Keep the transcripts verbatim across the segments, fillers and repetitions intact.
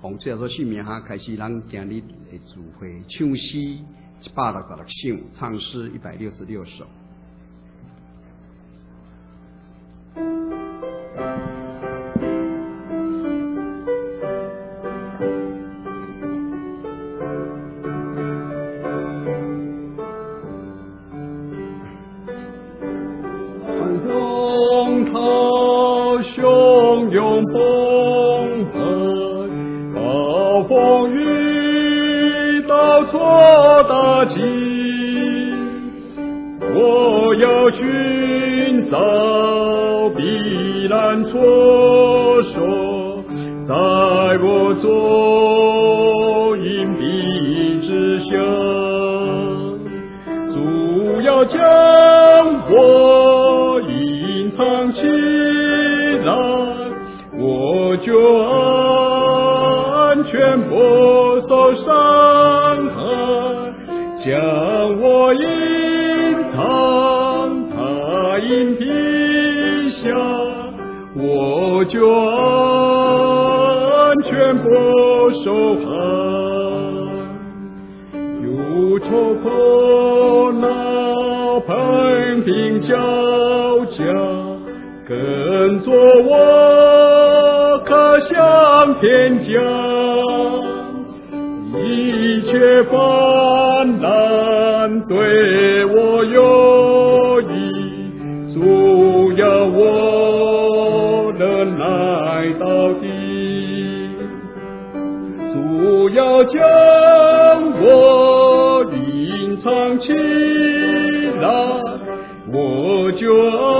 从这座姓名哈开始，咱今日的聚会唱诗一百六十六首，唱诗一百六十六首。 我要寻找避难措手，在我左隐蔽之下，主要将我隐藏起来，我就安全不受伤害，将我隐藏他隐蔽下，我就安全不受害。忧愁苦恼pand平交加，跟着我可向天降，一切烦难对我有益，主要我能耐到底，主要将我隐藏起来，我就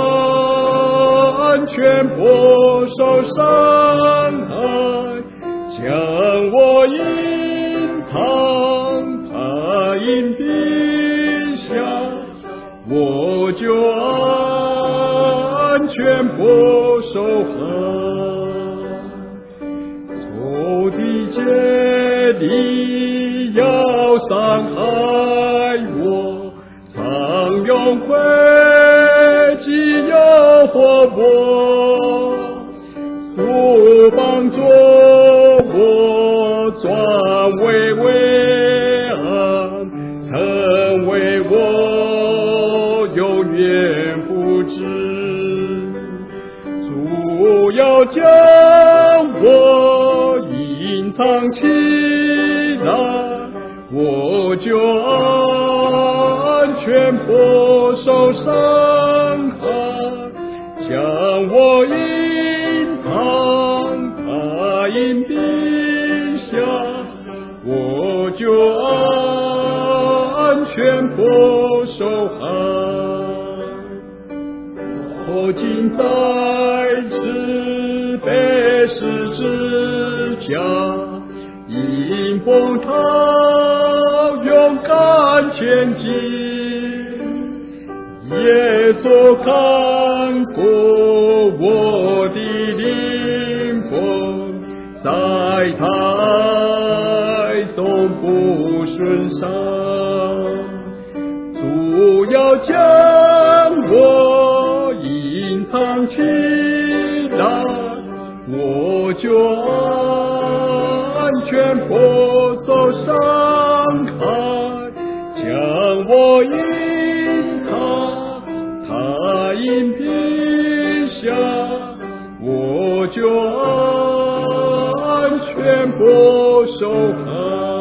安全不受伤害，将我隐藏他隐蔽下，我就安全不受害。仇敌竭力要伤害我，常用诡计诱惑我，不帮助我转危为安，成为我永远不知。主要将我隐藏起来，我就安全不受伤害，将我隐藏他隐蔽下，我就安全不受害。我今在此被十字架，因风涛勇敢前进，耶稣看过我的灵魂，在他爱中不损伤，主要将我隐藏起来，我就安全不受伤害，将我隐藏他隐蔽下，我就安全不受害。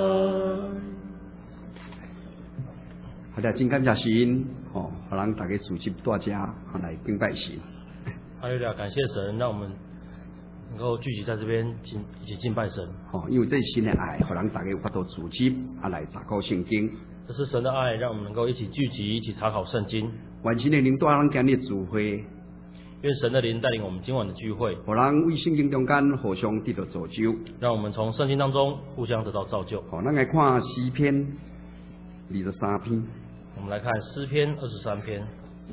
好的，真感谢神，哦，让咱大家组织大家来敬拜神。 哈利路亚，感谢神，让我们能够聚集在这边敬一起敬拜神。 哦，因为这是神的爱，让咱大家有法度组织啊来查考圣经。 这是神的爱，让我们能够一起聚集，一起查考圣经。 愿神的灵带咱今日聚会， 愿神的灵带领我们今晚的聚会， 让咱为圣经中间互相得到造就， 让我们从圣经当中互相得到造就。 好，咱来看诗篇二十三篇。 我们来看诗篇二十三篇。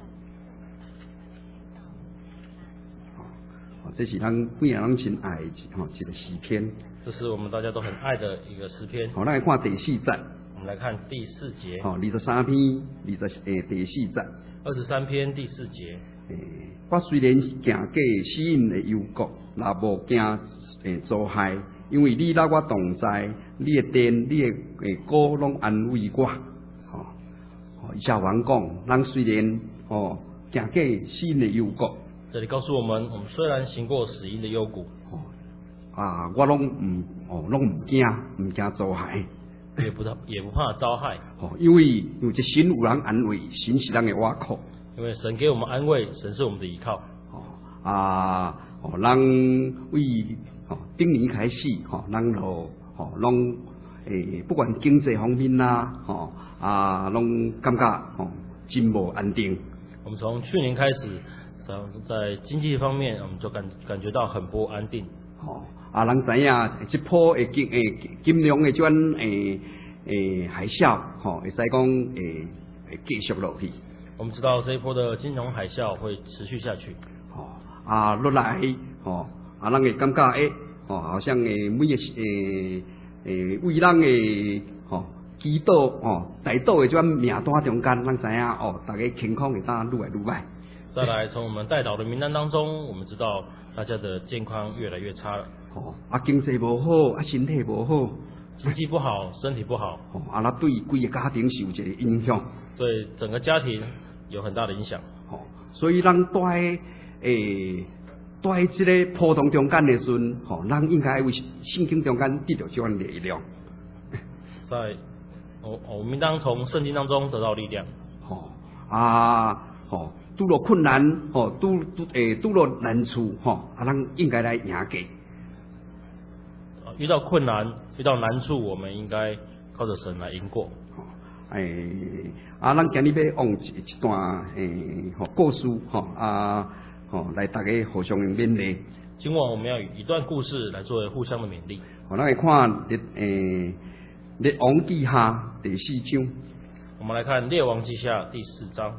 好，这是咱每个人真爱的吼一个诗篇。 这是我们大家都很爱的一个诗篇。 好，咱来看第四节。 我们来看第四节。 好，二十三篇二十诶第四节。 二十三篇第四节。 诶，我虽然行过死荫的幽谷，也无惊诶遭害， 因为你拉我同在，你的殿、你的诶歌拢安慰我。吼、哦，以下王讲，咱虽然哦行过死荫的幽谷， 这里告诉我们，我们虽然行过死荫的幽谷， 哦啊，我拢唔哦拢唔惊，唔惊遭害。 也不也不怕遭害。 哦，因为有一神有人安慰，神是咱的倚靠。 因为神给我们安慰，神是我们的依靠。 哦啊，哦，咱为哦顶年开始，吼、哦，咱就吼拢诶，不管经济方面啦，吼、哦、啊，拢感觉吼真无安定。 我们从去年开始，在在经济方面，我们就感感觉到很不安定。 哦啊，人知影即波诶金诶金融诶种诶诶海啸，吼、哦，会使讲诶会继续落去。 我们知道这一波的金融海啸会持续下去。 哦啊，落来，哦啊，人会感觉诶，哦，好像诶每个诶诶为人诶，吼、哦，祈祷，哦，大岛诶种名单中间，人知影哦，大家情况会当愈来愈歹。 再来，从我们带导的名单当中，我们知道大家的健康越来越差了。 哦，啊，经济无好，啊，身体无好， 经济不好，身体不好， 哦，啊，那对规个家庭是有一个影响， 对整个家庭有很大的影响。 哦，所以咱在诶，在即个波动中间的时阵，吼、哦，咱应该为圣经中间得到这款力量。 在我我们当从圣经当中得到力量。 吼、哦、啊，吼、哦，拄落困难，吼、哦，拄拄诶拄落难处，吼、哦，啊，咱应该来赢过。 遇到困难，遇到难处，我们应该靠着神来赢过。 诶、啊，咱今日要用一一段诶，吼、故事，吼、啊，吼、来大家互相勉励。 今晚我们要以一段故事来作为互相的勉励。 吼、咱来看列诶列王记下第四章。 我们来看列王记下第四章。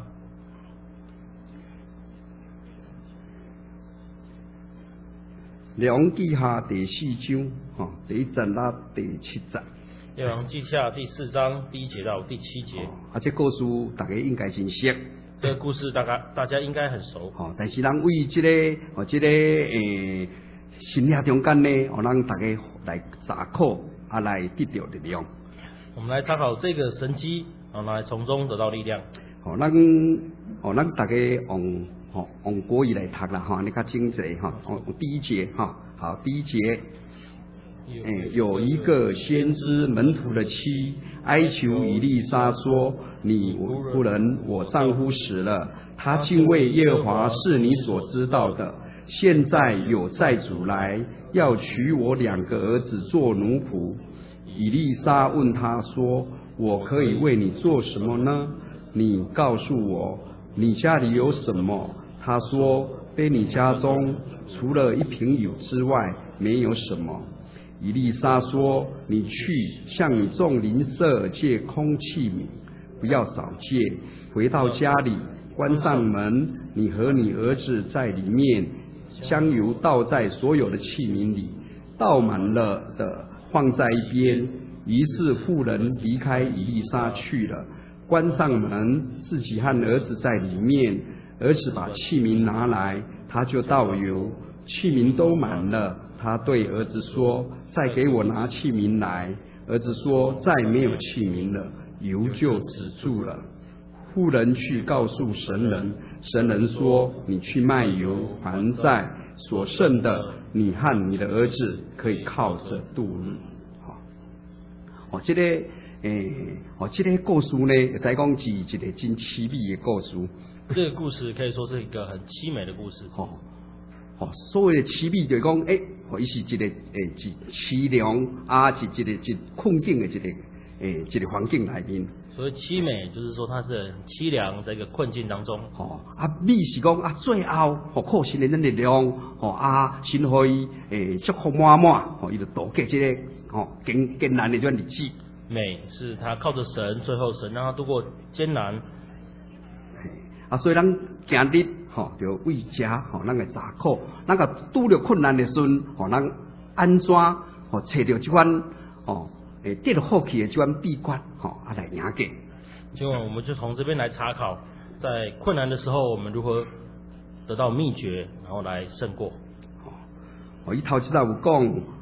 列王记下第四章，吼、第一节到第七节。 列王记下第四章第一节到第七节。 啊，这故事大家应该真熟。 这个故事大概大家应该很熟。 吼、但是咱为这个哦，这个诶，心理中间呢，哦，咱大家来查考，啊，来得到力量。 我们来参考这个神迹，然后来从中得到力量。 吼、咱哦，咱大家用吼用国语来读啦，哈，你较精济哈。哦，第一节哈，好，第一节。哎，有一个先知门徒的妻哀求以利沙说：“你夫人，我丈夫死了，他敬畏耶和华是你所知道的。现在有债主来要娶我两个儿子做奴仆。”以利沙问他说：“我可以为你做什么呢？你告诉我，你家里有什么？”他说：“非你家中除了一瓶油之外，没有什么。”以利沙说：“你去向你众邻舍借空器皿，不要少借。回到家里，关上门，你和你儿子在里面，将油倒在所有的器皿里，倒满了的放在一边。”于是妇人离开以利沙去了，关上门，自己和儿子在里面。儿子把器皿拿来，他就倒油，器皿都满了。他对儿子说：“再给我拿器皿来。”儿子说：“再没有器皿了。”油就止住了。妇人去告诉神人，神人说：“你去卖油还债，所剩的你和你的儿子可以靠着度日。”好，哦，这个诶，哦，这个故事呢，会使讲是一个真凄美的故事。 这个故事可以说是一个很凄美的故事。 哦。哦，所谓的凄美就是讲，诶、欸，哦，伊是一个诶，一凄凉啊，是一个一困境的一个诶，一个环境里面。 所谓凄美，就是说它是很凄凉，在一个困境当中。 哦，啊，美是讲啊，最后哦，靠神的力量，哦啊，神可以诶祝福满满，哦，伊就度过这个哦艰艰难的这段日子。 美是他靠着神，最后神让他度过艰难。 啊，所以咱今日吼，就为家吼，咱个查考，咱个拄着困难的时阵，吼，咱安怎吼找到这款吼诶得到好气的这款秘诀，吼啊来赢过。 今晚我们就从这边来查考，在困难的时候，我们如何得到秘诀，然后来胜过。 哦，伊头一道有讲，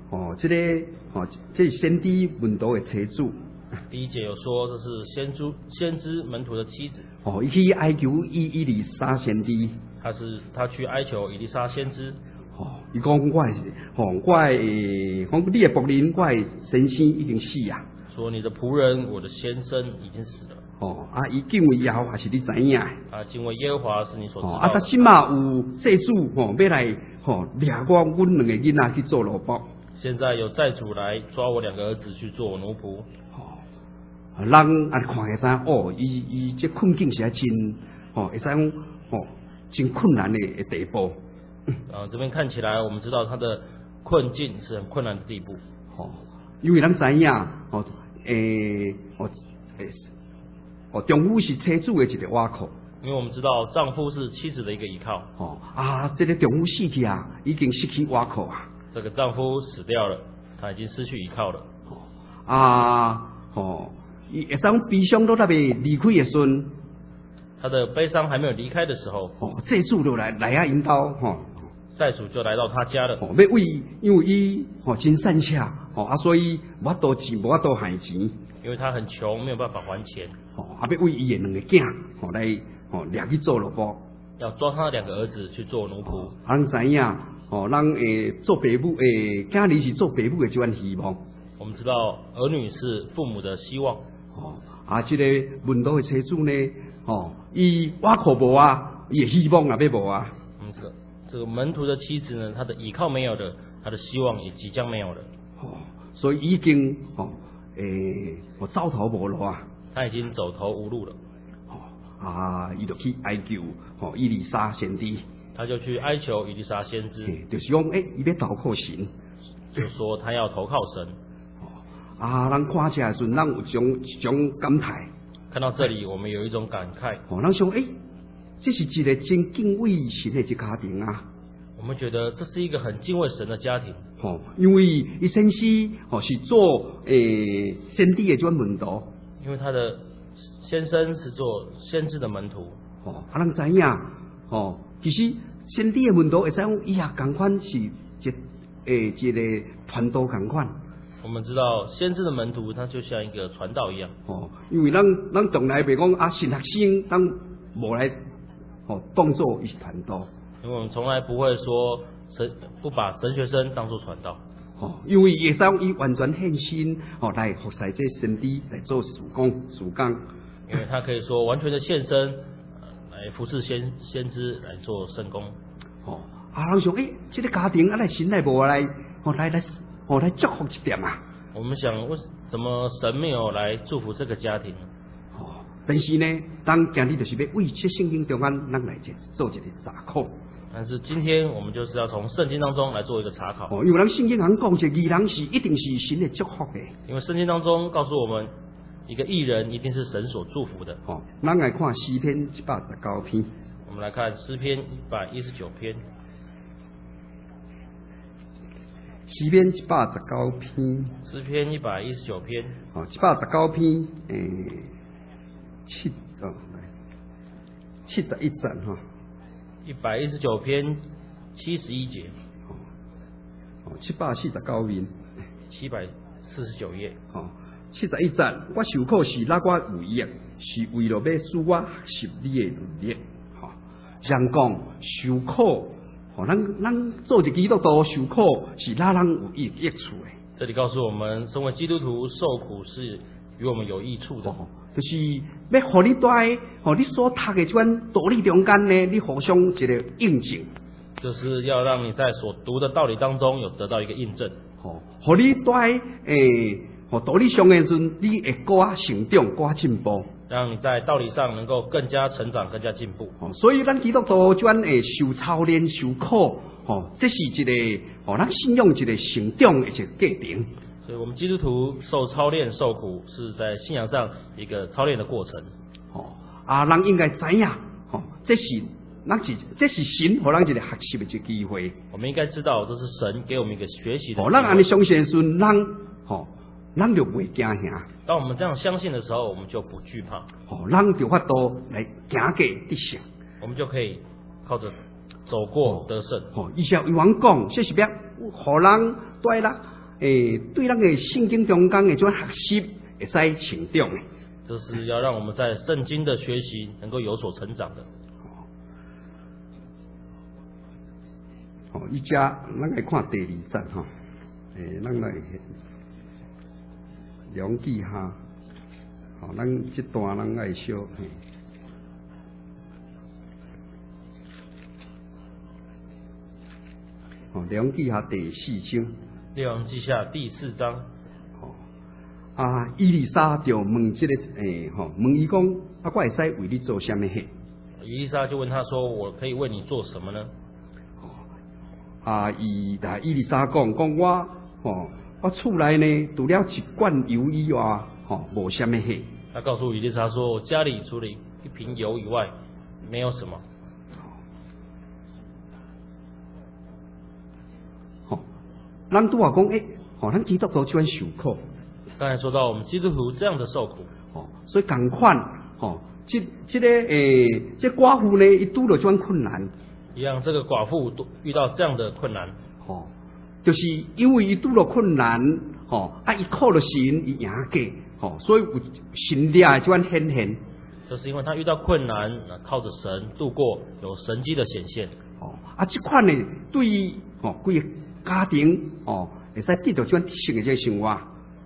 哦，这个哦，这是先知门徒的妻子。 第一节有说这是先知先知门徒的妻子。 哦，伊去哀求伊伊丽莎先知。 他是他去哀求以利沙先知。 哦，伊讲我的，哦，我的，讲你的仆人，我的先生已经死啊。 说你的仆人，我的先生已经死了。 哦，啊，伊敬畏耶和华是你知影的。 啊，敬畏耶和华是你所知道的。 哦，啊，他即马有债主，吼、哦，要来，吼、哦，掠我阮两个囡仔去做奴仆。 现在有债主来抓我两个儿子去做奴仆。 哦，人啊看起啥？哦，伊伊这困境是啊真，哦，会使讲，哦，真困难的地步。 啊，这边看起来，我们知道他的困境是很困难的地步。 哦，因为咱知影，哦，诶、欸，哦，诶、欸，哦，丈夫是妻子的一个倚靠。 因为我们知道丈夫是妻子的一个依靠。 哦啊，这个丈夫死去啊，已经失去倚靠啊。 这个丈夫死掉了，他已经失去依靠了。 哦啊，哦，伊会使悲伤都还未离开的时阵， 他的悲伤还没有离开的时候， 哦，债主就来来啊引导，吼、哦。 债主就来到他家了。 哦，要为因为伊哦真善巧，哦啊，所以无法度钱，无法度还钱。 因为他很穷，没有办法还钱。 哦，啊，要为伊的两个囝，哦来哦掠去做奴仆。 要抓他两个儿子去做奴仆。 啊，人知影，哦，人诶做爸母诶，囝儿是做爸母的这款希望。 我们知道儿女是父母的希望。 哦，啊，这个门徒的妻子呢，哦，伊倚靠无啊，伊的希望也要无啊。 嗯，这个。这个门徒的妻子呢，她的依靠没有了，她的希望也即将没有了。 哦，所以已经哦，诶，我走投无路啊。 他已经走投无路了。 哦啊，伊就去哀求哦以利沙先知。 他就去哀求以利沙先知。 就是讲，诶、欸，伊要投靠神。 就说他要投靠神。 哦啊，咱看起来时，咱有种一种感慨。 看到这里，我们有一种感慨。 哦，咱想，诶、欸。这是一个真敬畏神的一个家庭啊！ 我们觉得这是一个很敬畏神的家庭。 哦，因为伊先师哦是做诶、欸、先知的这门徒。 因为他的先生是做先知的门徒。 哦，啊，人知影哦，其实先知的门徒会使讲伊也共款是一诶一个传道共款。 我们知道先知的门徒，他就像一个传道一样。 哦，因为咱咱从来袂讲啊，神学生咱无来。哦，当作伊是传道， 因为我们从来不会说神不把神学生当作传道。 哦，因为耶稣伊完全献身，哦来服侍这先知来做事工事工。 因为他可以说完全的献身，呃、来服侍先先知来做圣工。 哦，啊，人想，诶、欸，这个家庭啊来神来无来，哦来来，哦来祝福一点啊。 我们想，为怎么神没有来祝福这个家庭呢？ 但是呢，咱今日就是要为这圣经中间，咱来做一个查考。 但是今天我们就是要从圣经当中来做一个查考。 哦，因为咱圣经讲讲，这义人是一定是神的祝福的。 因为圣经当中告诉我们，一个义人一定是神所祝福的。 哦，咱来看诗篇一百十九篇。 我们来看诗篇一百一十九篇。 诗篇一百十九篇。 诗篇一百一十九篇。 哦，一百十九篇，诶、欸。七哦，七十一章哈， 一百一十九篇七十一节， 哦，七百四十九面， 七百四十九页， 哦，七十一章，我受苦是哪我有益，是为了要使我学习你的律例，哈、哦，人讲受苦，哦，咱咱做一基督徒受苦是哪人有益益处的？ 这里告诉我们，身为基督徒受苦是与我们有益处的。 哦，就是要互你在互你所读的这款道理中间呢，你互相一个印证， 就是要让你在所读的道理当中有得到一个印证。 哦，互你在诶，互道理上的时阵，你会更加成长，更加进步， 让你在道理上能够更加成长，更加进步。 哦，所以咱基督徒这款诶受操练、受苦，哦，这是一个哦，咱信仰一个成长的一个过程。 所以我们基督徒受操练、受苦，是在信仰上一个操练的过程。 哦，啊，人应该知影，哦，这是咱是这是神互咱一个学习的一个机会。 我们应该知道，这是神给我们一个学习的机会。 哦，咱安尼相信的时阵，咱哦，咱就袂惊吓。 当我们这样相信的时候，我们就不惧怕。 哦，咱就法度来行过得胜。 我们就可以靠着走过得胜。 哦，以前有人讲，这是要互人对啦。 诶，对咱个圣经中间的种学习会使成长的。 这是要让我们在圣经的学习能够有所成长的。 哦，依家咱来看第二节哈，诶，咱来两记哈，好，咱这段咱爱小嘿。哦，两记下第四章。 列王记下第四章。 哦，啊，伊丽莎就问这个诶，吼、欸，问伊讲，啊，我会使为你做什么事？ 伊丽莎就问他说：“我可以为你做什么呢？” 啊，伊但伊丽莎讲，讲我，吼，我厝内呢，除了一罐油以外，吼，无什么事。 他告诉伊丽莎说：“家里除了一瓶油以外，没有什么。” 咱拄话讲，诶、欸，吼、哦，咱基督徒就安受苦。 刚才说到我们基督徒这样的受苦， 哦，所以共款，吼，这这个诶、欸，这寡妇呢，伊拄着这样困难。 一样，这个寡妇遇到这样的困难， 吼，就是因为伊拄着困难，吼，啊，伊靠着神，伊赢过，吼，所以有神力的这样显现。 就是因为他遇到困难，靠着神度过，有神迹的显现。 哦，啊，这款呢，对于吼，规个家庭哦，会使得到这样性的这生活，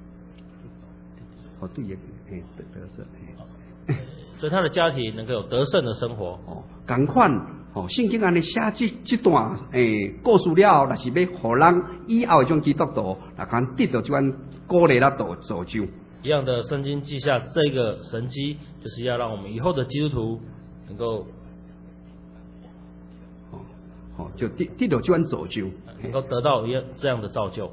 哦，对个，诶，得得胜， 所以他的家庭能够有得胜的生活。 哦，同款，哦，圣经安尼写这这段诶故事了，若是要互人以后种基督徒，若敢得到这样鼓励啦，造造就。 一样的，圣经记下这个神迹，就是要让我们以后的基督徒能够， 哦，哦，就得得到这样造就。 能够得到一样这样的造就，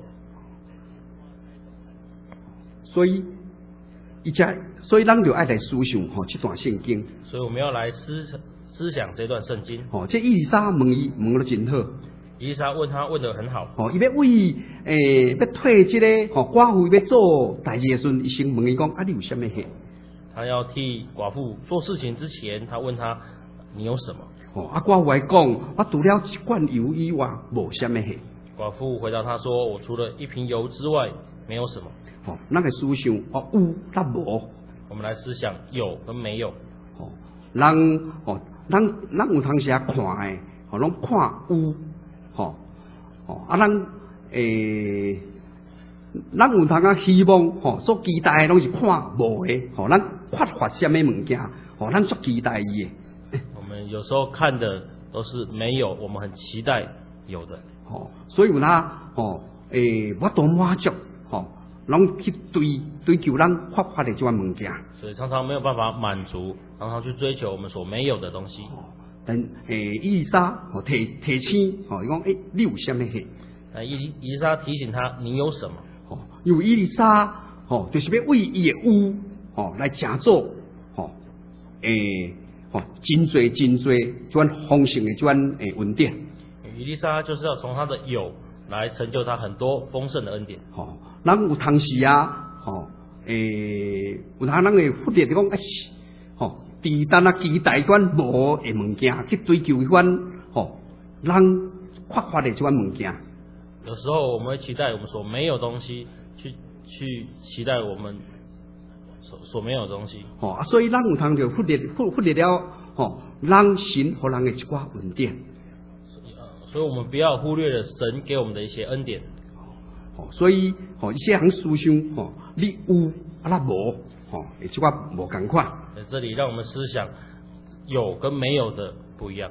所以，一家，所以咱就爱来思想吼这段圣经。 所以我们要来思思想这段圣经。 哦，这伊丽莎问伊问得真好。 伊丽莎问他问得很好。 哦，伊要为诶、欸、要替这个吼寡妇要做代志的时阵，伊先问伊讲啊，你有啥物事？ 他要替寡妇做事情之前，他问他你有什么？ 哦，啊，寡妇来讲，我除了一罐油以外，无什么事。 寡妇回答他说：“我除了一瓶油之外，没有什么。” 哦，咱个思想哦有，咱无。 我们来思想有跟没有。 哦，人哦，咱咱有当时啊看诶，哦，拢看有，吼，哦，啊，咱诶，咱有当啊希望，吼，所期待诶拢是看无诶，吼，咱缺乏什么物件，吼，咱所期待伊诶。 我们有时候看的都是没有，我们很期待有的。 哦，所以有他哦，诶、欸，我多满足，吼、哦，拢去追追求咱缺乏的这款物件。 所以常常没有办法满足，常常去追求我们所没有的东西。 哦，但诶，伊丽莎哦提提醒，哦，伊讲诶，你有啥物事？ 那伊伊丽莎提醒他，你有什么？ 哦，因为伊丽莎哦，就是要为伊的有哦来成做，哦，诶、欸。哦，真多真多，这款丰盛的这款诶恩典。 以利沙就是要从他的有来成就他很多丰盛的恩典。 哦，咱有当时啊，哦，诶，有他人会忽略地讲，哎，哦，低单啊期待款无诶物件，去追求一款，哦，咱缺乏的这款物件。 有时候我们会期待我们所没有东西，去去期待我们。所所没有的东西， 哦，啊，所以咱有通就忽略忽忽略了，哦，咱神和人的一寡恩典， 所以我们不要忽略了神给我们的一些恩典。 哦，所以哦，一些人思想，哦，你有啊，那无，哦，一寡无共款。 在这里，让我们思想有跟没有的不一样。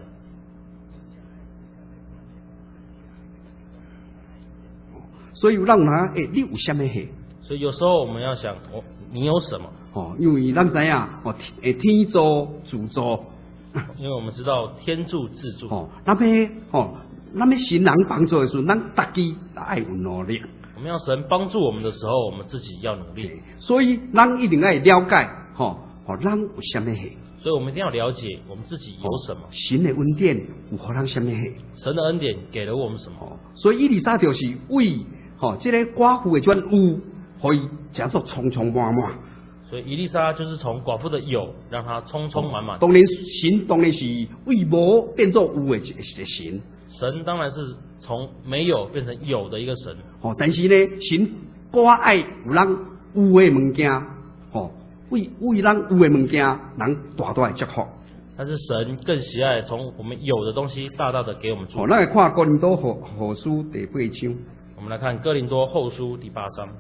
所以让他诶，你有什么事？ 所以有时候我们要想，我你有什么？ 哦，因为咱知影，哦，诶，天助自助， 因为我们知道天助自助。 哦，那么哦，那么神人帮助的时候，咱自己爱有努力。 我们要神帮助我们的时候，我们自己要努力。 所以咱一定要了解，吼，哦，咱有什么事？ 所以我们一定要了解我们自己有什么。哦、 神的恩典有互咱什么事？ 神的恩典给了我们什么？ 哦、所以伊丽莎就是为，吼、哦，这个寡妇的这有。可以叫做充充满满， 所以以利沙就是从寡妇的有，让她充充满满。 当然，神当然是为无变作有的一个神。 神当然是从没有变成有的一个神。 哦，但是呢，神更爱有人有的物件，哦，为为人有的物件，人大大的祝福。 但是神更喜爱从我们有的东西大大的给我们祝福。 哦，咱来看哥林多后后书第八章。 我们来看哥林多后书第八章。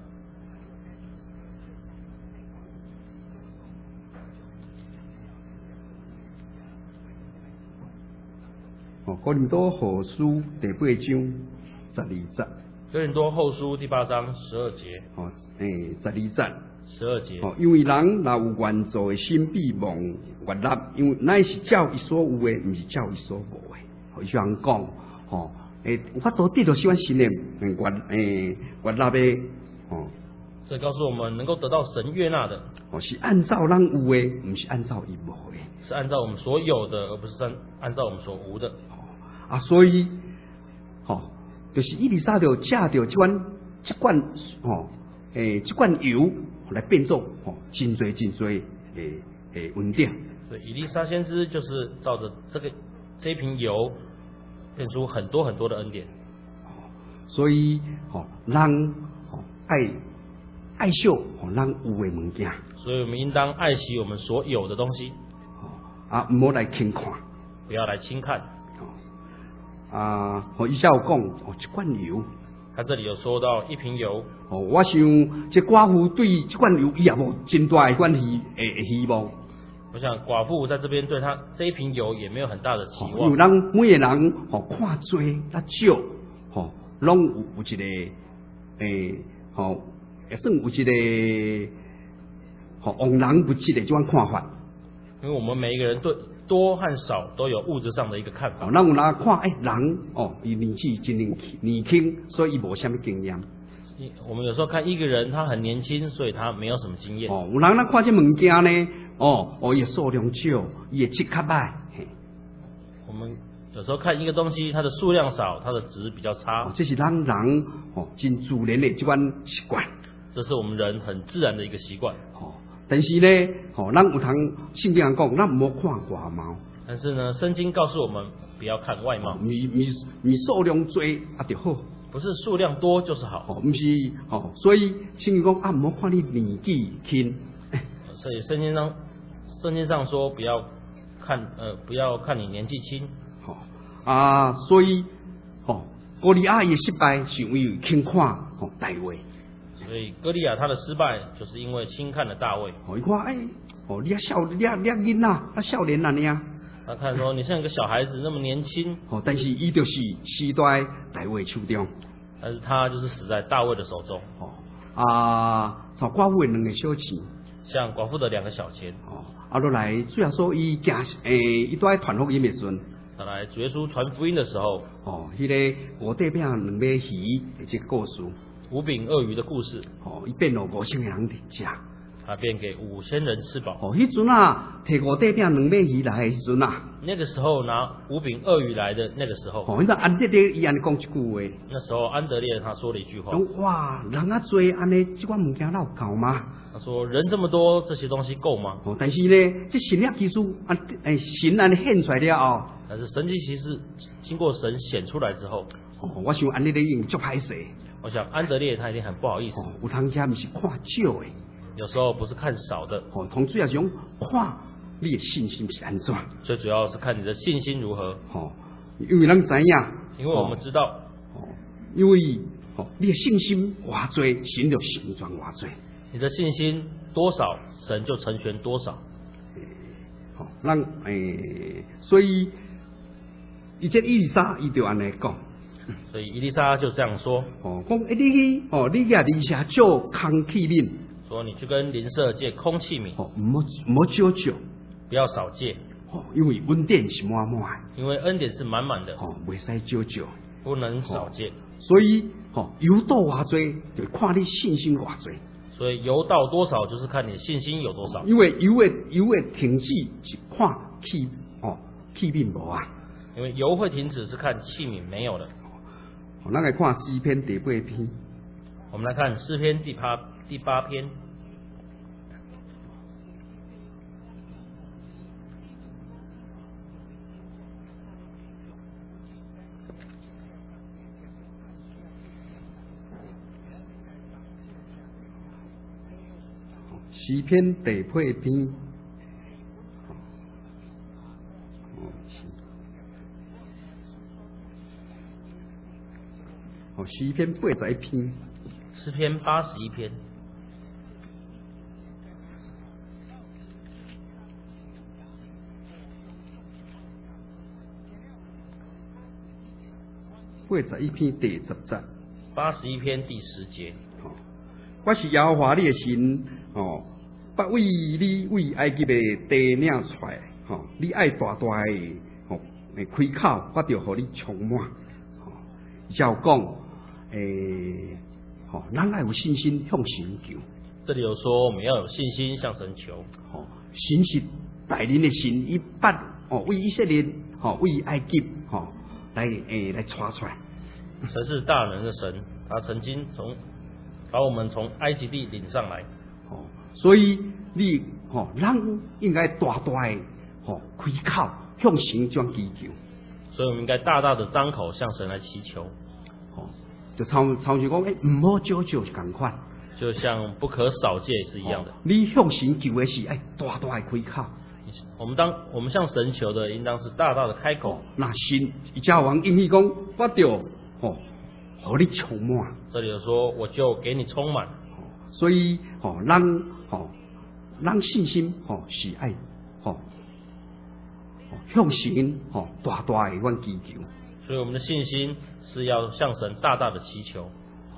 哦，哥林多后书第八章十二节。 哥林多后书第八章十二节。 哦，诶，十二节。 十二节。 哦，因为人若有原造的心比望悦纳，因为乃是照伊所有的，毋是照伊所无的。哦，伊人讲，哦，诶，有法度得到喜欢神的，诶，悦诶悦纳的，哦。 这告诉我们，能够得到神悦纳的， 哦，是按照人有的，毋是按照伊无的。 是按照我们所有的，而不是按按照我们所无的。 啊，所以，吼、哦，就是伊丽莎就借着即款即款吼，诶、欸，即款油来变做吼，真侪真侪诶诶恩典。 所以以利沙先知就是照着这个这一瓶油，变出很多很多的恩典。 所以，吼、哦，人吼、哦、爱爱惜吼人有诶物件。 所以我们应当爱惜我们所有的东西。 啊，唔好来轻看， 不要来轻看。 啊，和以下有讲，哦，一罐油。 他这里有说到一瓶油。 哦，我想这寡妇对这罐油伊也无真大的关系诶希望。 我想寡妇在这边对他这一瓶油也没有很大的期望。 因为咱每个人哦看多较少，吼，拢有有一个诶，吼，也算有一个吼望人不及的这款看法。 因为我们每一个人对多和少都有物质上的一个看法。 哦，咱有人看，诶、欸，人哦，伊年纪真年年轻，所以伊无什么经验。 我们有时候看一个人，他很年轻，所以他没有什么经验。 哦，有人咱看这物件呢，哦，哦，伊的数量少，伊的质较歹。 我们有时候看一个东西，它的数量少，它的值比较差。 哦，这是咱人哦真自然的这款习惯。 这是我们人很自然的一个习惯。 哦。但是呢，吼、哦，咱有通圣经人讲，咱唔好看外貌。 但是呢，圣经告诉我们不要看外貌， 咪咪咪数量多啊就好， 不是数量多就是好。 哦，唔是，哦，所以圣经讲啊，唔好看你年纪轻。 所以圣经上圣经上说不要看呃不要看你年纪轻。 好、哦、啊，所以，哦，哥利亚也失败是因为轻看哦大卫。 所以歌利亚他的失败，就是因为轻看了大卫。 哦，伊看哎，哦，你啊少，你啊你啊囡仔，啊少年啊呢？ 他看说你像个小孩子那么年轻。 哦，但是伊就是死在大卫手中。 但是他就是死在大卫的手中。 哦啊，从寡妇的两个小钱， 像寡妇的两个小钱。 哦，啊，落来主要说伊行诶，伊都在传福音的时阵。 后来主耶稣传福音的时候， 哦，迄、那个五块饼两尾鱼的这个故事。 五饼鳄鱼的故事， 哦，伊变了五千个人食， 他便给五千人吃饱。 哦，迄阵啊，摕五块饼两尾鱼来的时阵啊， 那个时候拿五饼鳄鱼来的那个时候， 哦，迄阵安德烈伊安尼讲一句话， 那时候安德烈他说了一句话， 讲哇，人啊多安尼，这款物件哪有够吗？ 他说人这么多，这些东西够吗？ 哦，但是呢，这神力技术啊，诶，神安尼显出来了后， 但是神迹奇事经过神显出来之后， 哦，我想安德烈已经足歹势。 我想安德烈他一定很不好意思。 哦，有当家毋是看少的， 有时候不是看少的。 哦，同主要是讲看你的信心是安怎。 最主要是看你的信心如何。 哦，因为咱知影， 因为我们知道， 哦，因为哦，你的信心偌多，神就成全偌多。 你的信心多少，神就成全多少。 好、哦，咱诶，所以伊这以利沙伊就安尼讲。 所以伊丽莎就这样说： 哦，讲诶，你去哦，你甲离下借空气面， 说你去跟邻舍借空气米， 哦，唔好唔好少借， 不要少借， 哦，因为恩典是满满， 因为恩典是满满的， 哦，袂使少借， 不能少借。 所以，哦，有多偌多，就看你信心偌多。 所以油到多少，就是看你的信心有多少。 因为油的油的停止是看气哦气面无啊， 因为油会停止是看器皿没有的。 哦，咱来看诗篇第八篇。 我们来看诗篇第八第八篇。 诗篇第八篇。哦，诗篇八十一篇。 诗篇八十一篇。 八十一篇第十节。 八十一篇第十节。 哦，我是耶和华你的神，哦，不为你为埃及的地领出来，哦，你爱大大的，哦，开口，我就互你充满。哦，照讲，诶，哦，咱爱有信心向神求。 这里有说我们要有信心向神求。 哦，神是大能的神，伊捌哦为以色列，哦为埃及，哦来诶来带出来。 神是大能的神，他曾经从把我们从埃及地领上来。 哦，所以你哦，咱应该大大的哦开口向神这样祈求。 所以我们应该大大的张口向神来祈求。 哦，就常常就讲，诶，唔好少少就共款， 就像不可少戒是一样的。 哦，你向神求的是，哎，大大的开口。 我们当我们向神求的，应当是大大的开口。 哦，那神教王应许讲，我就哦，互你充满。 这里有说，我就给你充满。 所以哦，咱哦，咱信心哦是爱哦，向神哦大大的阮祈求。 所以我们的信心是要向神大大的祈求。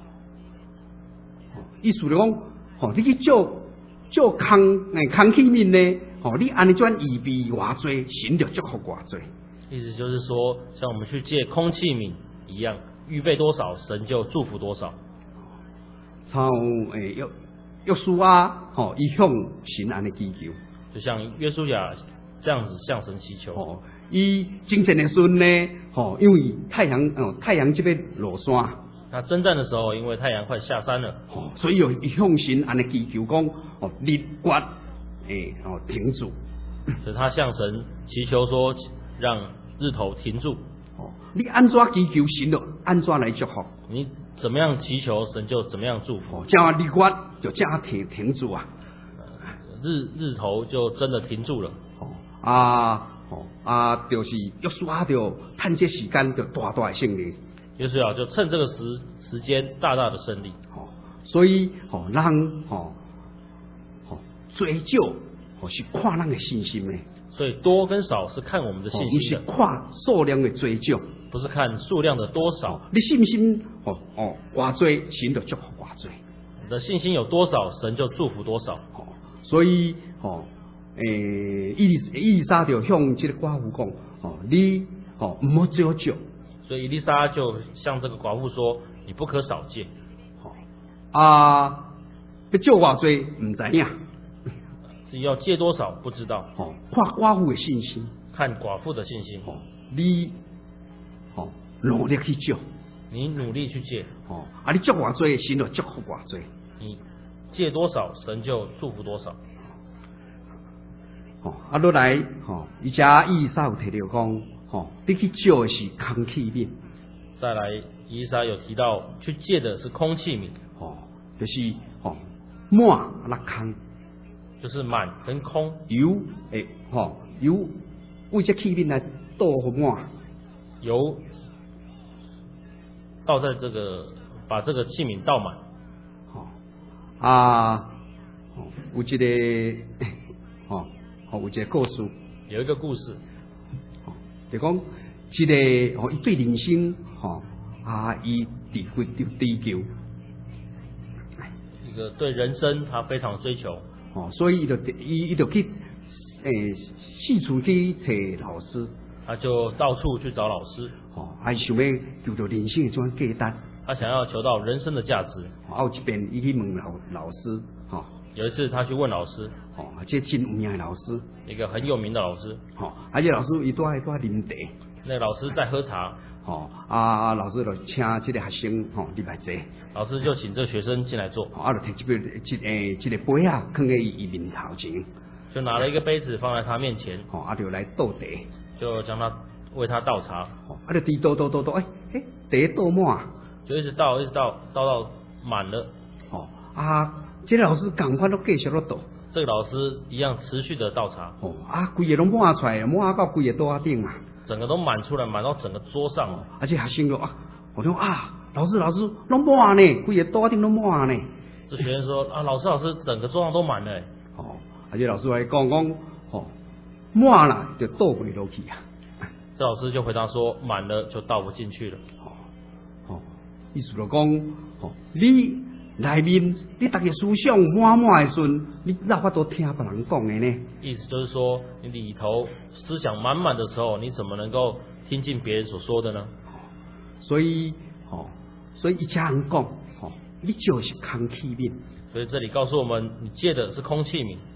意思就讲，哦，你去做做空诶空器面呢，哦，你安尼转预备偌济，神就祝福偌济。 意思就是说，像我们去借空器皿一样，预备多少，神就祝福多少。 像诶约约书亚，吼，伊向神安尼祈求， 就像约书亚这样子向神祈求。 哦，伊征战的时阵呢，吼，因为太阳哦太阳这边落山， 那征战的时候，因为太阳快下山了， 哦，所以有向神安尼祈求讲，哦，日月诶哦停住， 所以他向神祈求说，让日头停住。 哦，你安怎祈求神就安怎来祝福。 你怎么样祈求，神就怎么样祝福。 哦，这样日月就这样停停住啊， 日日头就真的停住了。 哦啊哦啊，就是约书亚就趁这时间就大大的胜利。 约书亚就趁这个时时间大大的胜利。 哦，所以哦，咱哦哦追究哦是看咱的信心呢。 所以多跟少是看我们的信心的， 哦，不是看数量的追究， 不是看数量的多少。 你信不信？哦哦，偌济神就祝福偌济。 你的信心有多少，神就祝福多少。 哦，所以哦，诶，伊伊丽莎就向这个寡妇讲，哦，你哦唔好少借。 所以以利沙就向这个寡妇说：“你不可少借。” 哦啊，要借偌济唔知影。 至于要借多少不知道。 哦，看寡妇的信心， 看寡妇的信心。 哦，你哦努力去借。 你努力去借。 哦，啊，你借偌济，神就祝福偌济。 你借多少，神就祝福多少。 哦，啊，落来，哦，伊家以撒有提到讲，哦，你去借的是空器皿。 再来，以撒有提到去借的是空器皿。 哦，就是哦满那空。 就是满跟空， 油诶，吼油为这器皿来倒满， 油倒在这个，把这个器皿倒满。 吼啊，有一个吼吼有一个故事， 有一个故事， 吼就讲一个吼伊对人生吼啊伊追追追求， 一个对人生他非常追求。 哦，所以伊就伊伊就去诶四处去找老师， 他就到处去找老师， 哦，还想要求到人生的这种价值， 他想要求到人生的价值。 啊，有一遍伊去问老老师，吼、哦， 有一次他去问老师， 哦，这真有名的老师， 一个很有名的老师， 吼、哦，而且老师伊都爱都爱啉茶， 那个老师在喝茶， 吼、哦，啊，老师就请这个学生吼入来坐， 老师就请这个学生进来坐， 哦，啊，就摕这个这诶这个杯啊，放在伊伊面头前， 就拿了一个杯子放在他面前， 吼、哦，啊，就来倒茶， 就将他为他倒茶， 哦，啊，就滴倒倒倒倒，诶、欸、诶，茶倒满， 就一直倒一直倒倒到满了， 哦，啊， 这个老师赶快都继续了倒。 这个老师一样持续的倒茶。 哦啊，规个拢满出来，满到规个桌仔顶啊。 整个都满出来，满到整个桌上了。 而且学生说啊，我说啊，老师老师拢满呢，规个桌仔顶都满呢。 这学生说啊，老师老师，整个桌上都满了。 哦，而且老师还讲讲，哦，满了就倒不落去啊。 这老师就回答说，满了就倒不进去了。 哦，哦，意思就讲，哦，你内面你大家思想满满的时阵，你哪法都听别人讲的呢？ 意思就是说，你里头思想满满的时候，你怎么能够听进别人所说的呢？ 所以，哦，所以一家人讲，哦，你就是空气面。 所以这里告诉我们，你借的是空气名。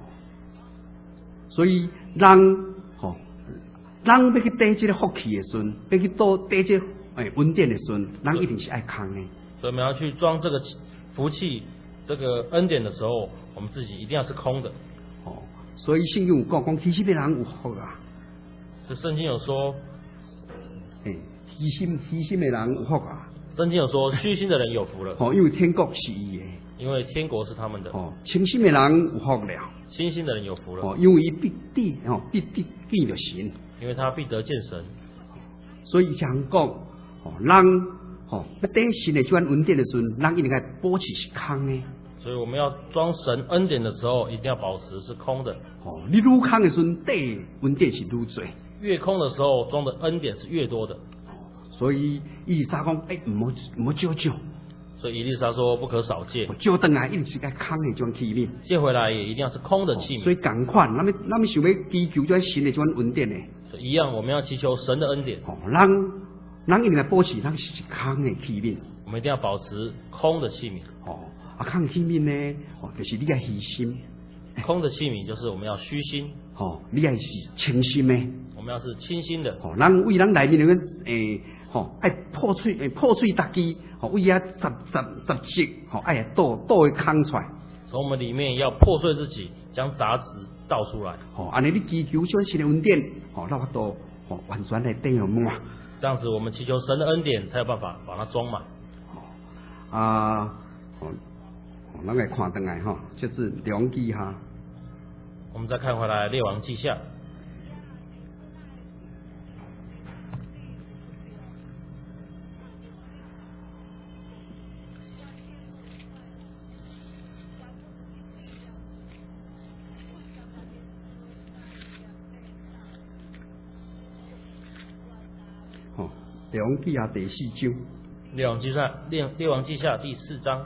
所以人，哦，人要去得这个福气的时阵，要去多得这诶恩典的时阵，人一定是爱空的。 所以我们要去装这个福气、这个恩典的时候，我们自己一定要是空的。 哦，所以圣经有讲，讲虚心的人有福啊。 这圣经有说， 诶，虚心虚心的人有福啊。 圣经有说，虚心的人有福了。 哦，因为天国是伊的。 因为天国是他们的。 哦，清心的人有福了。 清心的人有福了。 哦，因为伊必地哦必地见着神。 因为他必得见神。 所以讲讲，哦，人哦要得神的这款恩典的时阵，人一定该保持是空的。 所以我们要装神恩典的时候，一定要保持是空的。 哦，你愈空的时阵，得恩典是愈多。 越空的时候，装的恩典是越多的。 所以伊丽莎讲，哎、欸，唔好唔好少少。 所以伊丽莎说不可少借。 借回来一定是该空的这种器皿。 借回来也一定要是空的器皿。 哦、所以同款，咱们咱们想要祈求这款神的这款恩典呢。 所以一样，我们要祈求神的恩典。 哦，人人一定要保持，咱是空的器皿。 我们一定要保持空的器皿。 哦，啊，空的器皿呢，哦，就是你要虚心。 空的器皿就是我们要虚心。 哦，你要是清心的。 我们要是清心的。 哦，咱为咱内面那个诶，吼、欸，爱破碎诶，破碎大机，吼、哦，为啊十十十息，吼、哦，爱倒倒会空出来。 从我们里面要破碎自己，将杂质倒出来。 哦，安尼你祈求这神的恩典，哦，那法都哦完全来顶有满。 这样子，我们祈求神的恩典，才有办法把它装满。 哦，啊，哦，哦，咱来看回来哈，就是列王记哈。 我们再看回来列王记下。 列王记下第四章。 列王记下列列王记下第四章。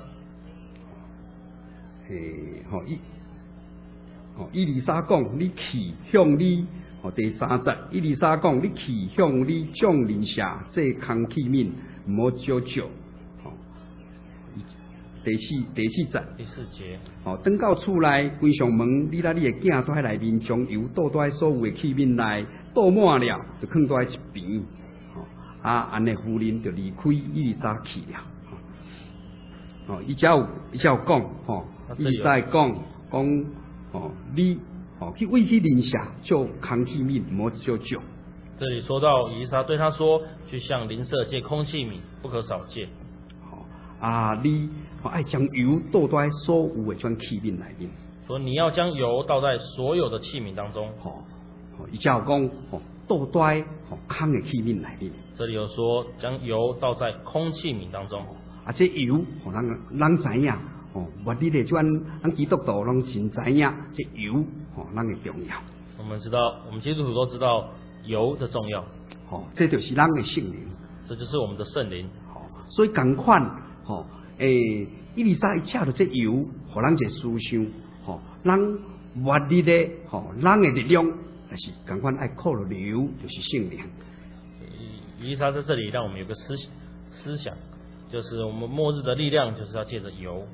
诶，吼伊，吼伊丽莎讲，你去向你，吼第三节，伊丽莎讲，你去向你众人下这空器皿，唔好少少。吼，第四第四节。 第四节。 吼，等到厝内，关上门，你拉你的囝在内面，将油倒在所有的器皿内，倒满了，就放在一边。啊，安尼夫人就离开伊丽莎去了。哦，伊才有伊才有讲，吼，伊在讲讲，哦，你哦去为去邻舍做空器皿，唔好少少。 这里说到以利沙对他说，去向邻舍借空器皿，不可少借。 好、哦、啊，你哦爱将油倒在所有的种器皿内面。 说你要将油倒在所有的器皿当中。 好、哦，哦，伊才有讲，哦，倒在哦空的器皿内面。 这里有说将油倒在空器皿当中。 啊，这油，哦，咱咱知影，哦，我哋哋专，咱基督徒拢真知影，这油，哦，咱嘅重要。 我们知道，我们基督徒都知道油的重要。 哦，这就是咱嘅圣灵， 这就是我们的圣灵。 哦，所以同款，哦，诶，伊丽莎一恰到这油，互咱一思想，哦，咱活力咧，哦，咱嘅力量，但是同款爱靠了油，就是圣灵。 以利沙在这里让我们有个思思想，就是我们末日的力量就是要借着油。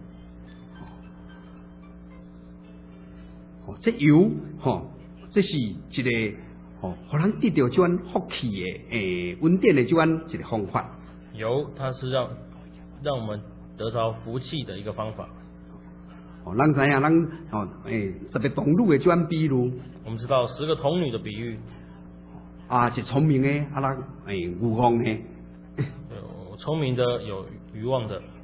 哦，这油，吼、哦，这是一个，哦，互咱得到这款福气的，诶，恩典的这款一个方法。 油，它是让让我们得着福气的一个方法。 哦，咱知影，咱哦，诶，十个童女的这款比喻， 我们知道十个童女的比喻。 啊，一聪明的，啊，咱诶，愚妄的。 有聪明的，有愚妄的。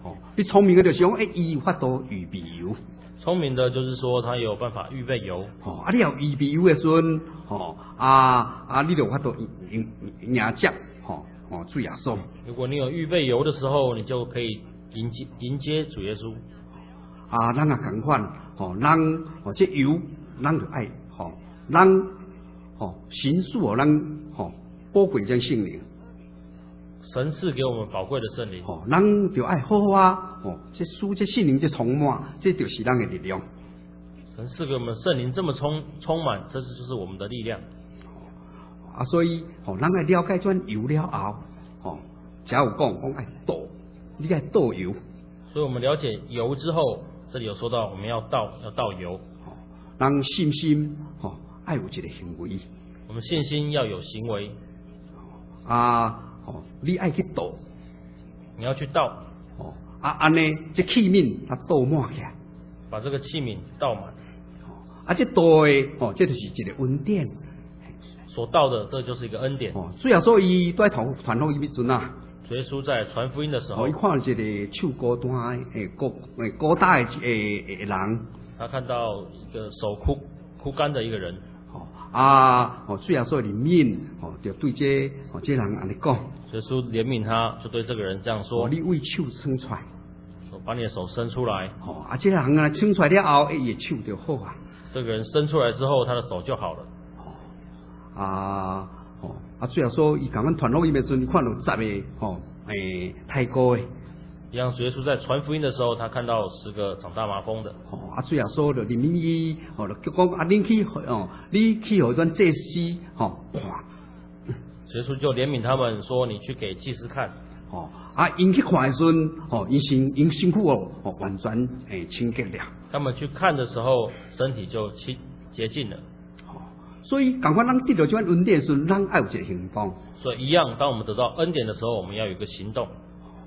哦，你聪明的就是讲，诶，伊有法度预备油。 聪明的就是说他有办法预备油。 哦，啊，你要预备油的时阵，哦，啊啊，你就有法度迎迎接，吼哦，主耶稣。 如果你有预备油的时候，你就可以迎接迎接主耶稣。 啊，咱也同款，吼，咱哦，这油，咱就爱，吼，咱吼神赐哦，咱吼宝贵这圣灵。 神赐给我们宝贵的圣灵， 哦，咱就爱好好啊，哦，这书这圣灵这充满，这就是咱的力量。 神赐给我们圣灵这么充充满，这就是我们的力量。 啊，所以哦，咱爱了解这油了后，哦，才有讲讲爱倒，你爱倒油。 所以我们了解油之后，这里有说到我们要倒要倒油。 哦，咱信心哦，爱有一个行为。 我们信心要有行为。 啊。哦，你爱去倒， 你要去倒， 哦，啊，安尼这器皿它倒满起来， 把这个器皿倒满， 哦，啊，这倒的，哦，这就是一个恩典， 所倒的，这就是一个恩典。 哦，主要说伊在传传福音的时阵啊， 主耶稣在传福音的时候， 哦，伊看到一个手孤单诶，孤诶孤单诶诶人， 他看到一个手枯枯干的一个人。 啊，哦，主耶稣里面，哦，就对这，哦，这人安尼讲， 耶稣怜悯他，就对这个人这样说： 哦，你为手伸出来， 把你的手伸出来。 哦，啊，这人啊，伸出来了后，伊的手就好啊。 这个人伸出来之后，他的手就好了。 哦，啊，哦，啊，主耶稣伊讲阮传福音的时候，你看到十个，哦，诶，太高的。 一样，主耶稣在传福音的时候，他看到十个长大麻风的。 哦，啊，主耶稣就怜悯伊，哦，就讲啊，恁去，哦，你去互咱祭司，吼看。 主耶稣就怜悯他们说：“你去给祭司看。” 哦，啊，因去看的时阵，哦，因身因身躯哦，哦，完全诶清洁了。 他们去看的时候，身体就清洁净了。 哦，所以赶快咱得到这款恩典的时候，咱爱有一个行动。 所以一样，当我们得到恩典的时候，我们要有一个行动。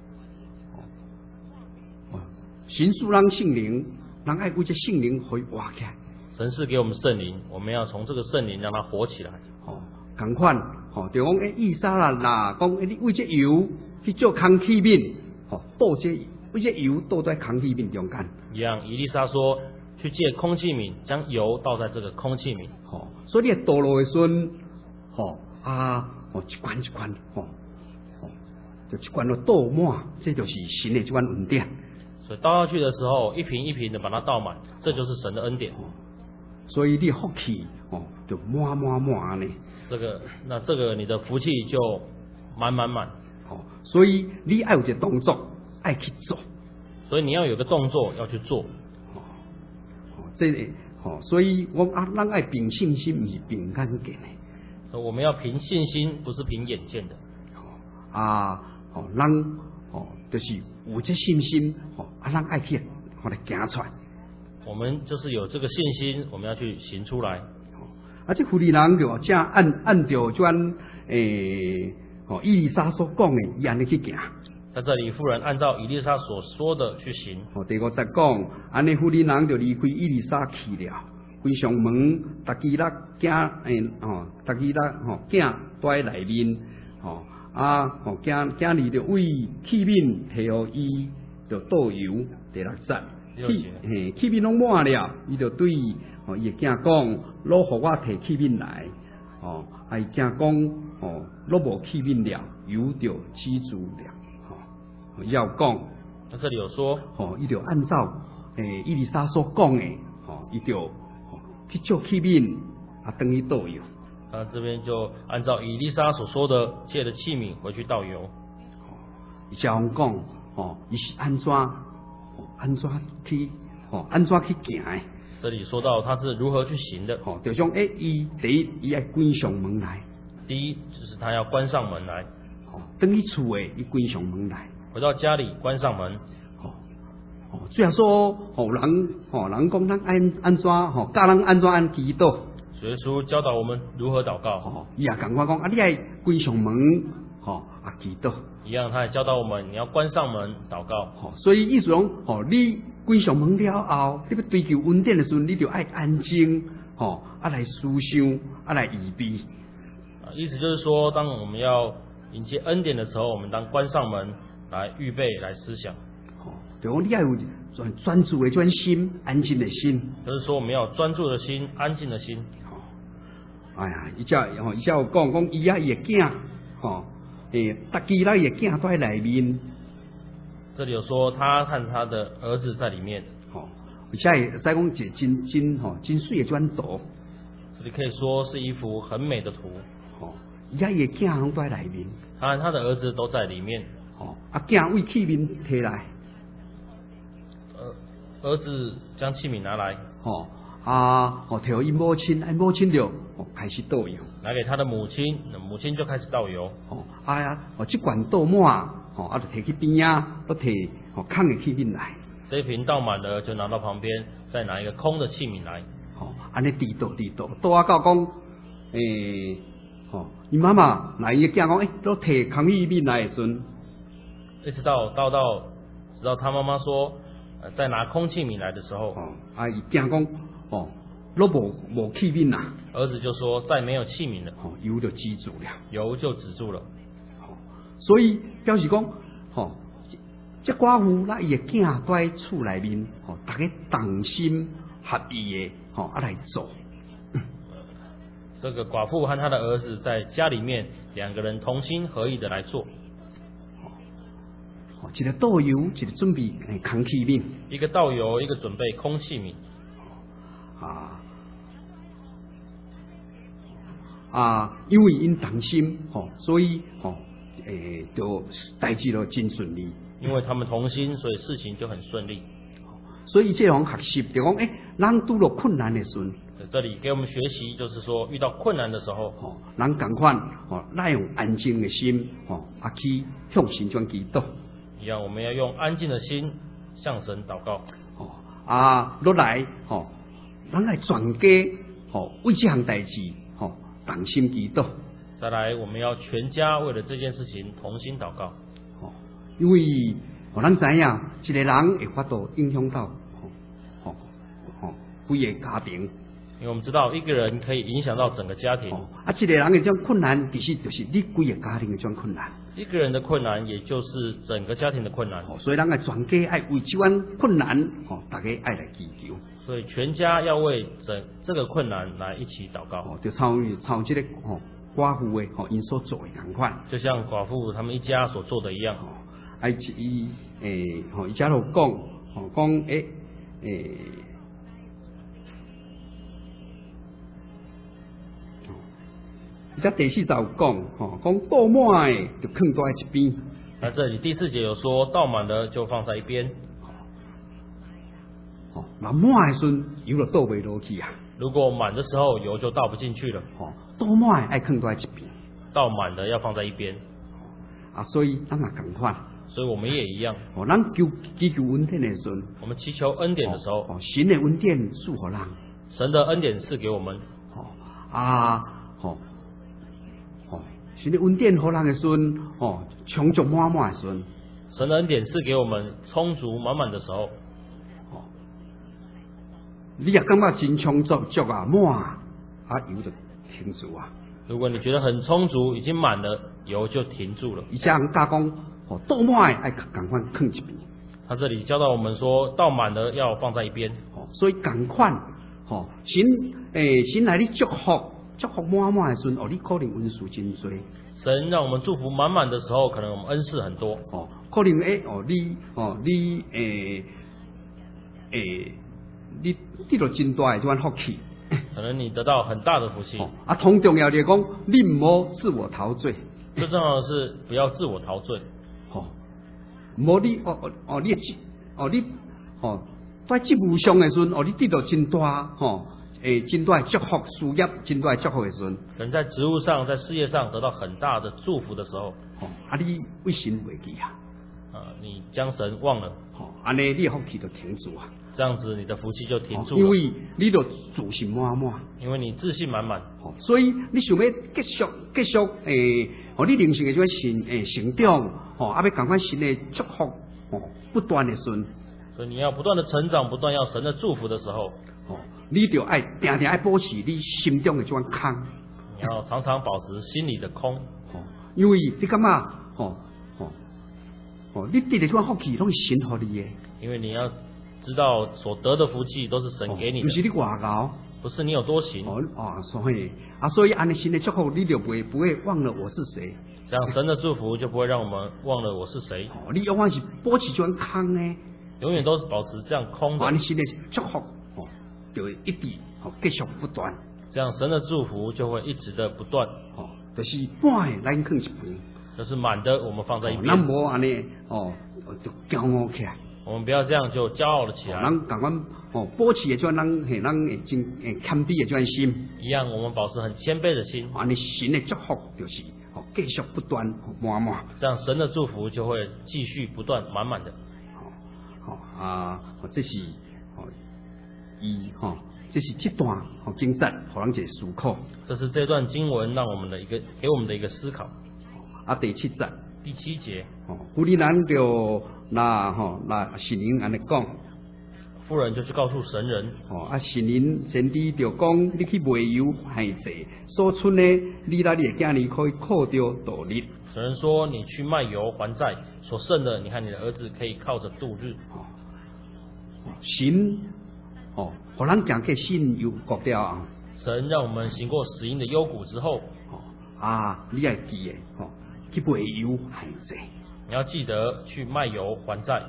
神赐咱圣灵，咱爱为这圣灵可以活起来。 神赐给我们圣灵，我们要从这个圣灵让它活起来。 哦，同款，哦，就讲诶，以撒啦啦，讲诶，你为这油去做空气面，哦，倒这为这油倒在空气面中间。 一样，以利沙说，去借空气皿，将油倒在这个空气皿。 哦，所以你倒落的时阵，哦啊，哦一罐一罐，哦哦，就一罐都倒满，这就是神的这款恩典。 所以倒下去的时候，一瓶一瓶的把它倒满，这就是神的恩典。 所以你福气哦，就满满满呢。 这个，那这个你的福气就满满满。 哦，所以你爱有一个动作，爱去做。 所以你要有个动作要去做。 哦，这个哦，所以我啊，咱爱凭信心，不是凭眼见的。 我们要凭信心，不是凭眼见的。 啊，哦，咱哦，就是有这信心，哦，啊，咱爱去，我来行出来。 我们就是有这个信心，我们要去行出来。 啊，这妇女人就正按按照专诶，哦，以利沙所讲的，伊安尼去行。 在这里，妇人按照以利沙所说的去行。 哦，第五节讲，安尼妇女人就离开以利沙去了，归上门，逐基勒囝诶，哦，逐基勒吼囝在内面，哦啊，哦囝囝儿就为器皿摕互伊，就倒油。第六节。器嘿，器皿拢满了，伊就对哦伊个囝讲，攞互我摕器皿来，哦，啊伊囝讲，哦，攞无器皿了，油就止住了，哦，要讲， 那这里有说， 哦，伊就按照诶以利沙所讲的，哦，伊就哦去做器皿，啊等于倒油。 那这边就按照以利沙所说的，借的器皿回去倒油。 伊才讲，哦，伊是安怎？安怎去？哦，安怎去行的？ 这里说到他是如何去行的。 哦，就像诶，伊第一，伊爱关上门来。 第一就是他要关上门来。 哦，等去厝诶，伊关上门来。 回到家里关上门。 哦哦，虽然说，哦人，哦人讲咱安安怎，哦教人安怎按祈祷。 主耶稣教导我们如何祷告。 哦，伊也赶快讲，啊你爱关上门，哦啊祈祷。 一样，他也教导我们，你要关上门祷告。 哦，所以意思讲，哦，你关上门了后，你要追求恩典的时候，你就爱安静，哦，啊来思想，啊来预备。 啊，意思就是说，当我们要迎接恩典的时候，我们当关上门来预备来思想。 哦， 就讲你要有专专注的专心，安静的心。 就是说我们要有专注的心，安静的心。 哎呀，伊只吼，伊只有讲讲伊啊伊个囝，吼，诶，逐支咱伊个囝都在内面。 这里有说他和他的儿子在里面。 吼，而且会使讲一个真真吼真水的转图。 这里可以说是一幅很美的图。 吼，伊啊伊个囝拢都在内面。 他和他的儿子都在里面。 吼，啊囝为器皿摕来。 儿子将器皿拿来。 吼。啊，哦，摕伊母亲，哎，母亲就哦开始倒油， 拿给他的母亲，那母亲就开始倒油。 哦，哎呀，哦，这罐倒满，哦，啊，就摕去边啊，都摕哦空的器皿来。 这一瓶倒满了，就拿到旁边，再拿一个空的器皿来。 哦，安尼滴倒滴倒，倒啊到讲，诶，哦，伊妈妈来伊个囝讲，诶，都摕空器皿来的时阵， 一直到倒到，直到他妈妈说，呃，在拿空器皿来的时候， 哦，啊，伊囝讲。哦，都无无器皿啦。 儿子就说再没有器皿了。 哦，油就止住了。 油就止住了。 哦，所以表示讲，哦，这寡妇啦，伊个囝都在厝内面，哦，大家同心合意的，哦，啊来做。 嗯、这个寡妇和他的儿子在家里面，两个人同心合意的来做。 哦，一个倒油，一个准备诶空器皿。 一个倒油，一个准备空器皿。 啊啊，因为因同心，吼、哦，所以吼，诶、哦，就代志都真顺利。 因为他们同心，所以事情就很顺利。 所以这种学习就讲，诶，咱拄到困难的时阵， 这里给我们学习，就是说遇到困难的时候， 吼、哦，咱赶快，吼、哦，咱用安静的心，吼、哦，啊去向神转祈祷。 一样，我们要用安静的心向神祷告。 哦，啊，落来，吼、哦。咱来全家，吼，为这项代志，吼，同心祈祷。 再来，我们要全家为了这件事情同心祷告。 哦，因为，哦，咱知影，一个人会法度影响到，吼，吼，吼，规个家庭。 因为我们知道，一个人可以影响到整个家庭。 哦，啊，一个人的这种困难，其实就是你规个家庭的这种困难。 一个人的困难，也就是整个家庭的困难。 哦，所以咱个全家爱为这款困难，吼，大家爱来祈求。 所以全家要为整这个困难来一起祷告。 哦，就参与参这个吼寡妇的吼因所做的同款。 就像寡妇他们一家所做的一样。哦， 啊，伊诶，吼，伊家头讲，吼讲诶诶。在第四章讲，吼，讲倒满的就放在一边。 那这里第四节有说，倒满了就放在一边。 哦，那满的时阵油就倒袂落去啊。 如果满的时候油就倒不进去了。 哦，倒满的爱放在一边。 倒满的要放在一边。 啊，所以咱也共款。 所以我们也一样。 哦，咱求祈求恩典的时阵， 我们祈求恩典的时候， 哦，神的恩典赐予人。 神的恩典赐给我们。 哦啊，哦。哦，神的恩典予人的时阵，哦，充足满满的时阵， 神的恩典赐给我们充足满满的时候， 哦，你也感觉真充足足啊满啊，啊油就停住啊。 如果你觉得很充足，已经满了，油就停住了。 伊这样加讲，哦，倒满的爱赶快放一边。 他这里教导我们说，倒满了要放在一边。 哦，所以赶快，哦，神诶，神来你祝福。祝福满满的时阵，哦，你可能恩赐真多。 神让我们祝福满满的时候，可能我们恩赐很多。 哦，可能诶，哦，你，哦，你诶诶，你得到真大的这款福气。 可能你得到很大的福气。 哦，啊，同重要的讲，你唔好自我陶醉。 最重要的是不要自我陶醉。 哦，唔好你，哦哦哦，你哦你，哦在职务上的时阵，哦，你得到真大，吼。诶，真大祝福事业，真大祝福的时阵， 可能在职务上、在事业上得到很大的祝福的时候， 哦，啊，你为神袂记啊， 啊，你将神忘了， 哦，安尼你的福气就停住啊， 这样子你的福气就停住了， 因为你都自信满满， 因为你自信满满， 哦，所以你想要继续继续诶，哦，你灵性的这种成诶成长，哦，啊，要赶快神的祝福，哦，不断的顺， 所以你要不断的成长，不断要神的祝福的时候， 哦。你就爱定定爱保持你心中的这款空， 你要常常保持心里的空， 哦，因为你感觉，哦哦哦，你得的这款福气拢是神予你的， 因为你要知道所得的福气都是神给你的， 不是你外搞， 不是你有多行。 哦哦，所以啊，所以安尼神的祝福，你就不会不会忘了我是谁。 这样神的祝福就不会让我们忘了我是谁。 哦，你永远是保持这样空呢， 永远都是保持这样空的。 啊，你神的祝福哦，就会一直哦继续不断。 这样神的祝福就会一直的不断。 哦，就是满的咱放一边， 就是满的我们放在一边。 咱无安尼哦，就骄傲起来。 我们不要这样就骄傲了起来。 咱赶快哦，保持的这咱嘿，咱会真诶谦卑的这心。 一样，我们保持很谦卑的心。 啊，你神的祝福就是哦，继续不断满满。 这样神的祝福就会继续不断满满的。 好、哦，好、哦、啊，这是哦，一哈、哦，这是这段哦经节，互人一个思考。 这是这段经文让我们的一个给我们的一个思考。 啊，第七节。 第七节。 哦，古里咱就那吼那神灵安尼讲。 妇人就去告诉神人， 哦啊，神灵先知就讲，你去卖油还济，所出呢，你那你的囝儿可以靠着度日。 神人说，你去卖油还债，所剩的，你和你的儿子可以靠着度日。 哦，神哦，互咱行过信有国调啊。 神让我们行过死荫的幽谷之后， 哦啊，你要记的哦，去卖油还济。 你要记得去卖油还债。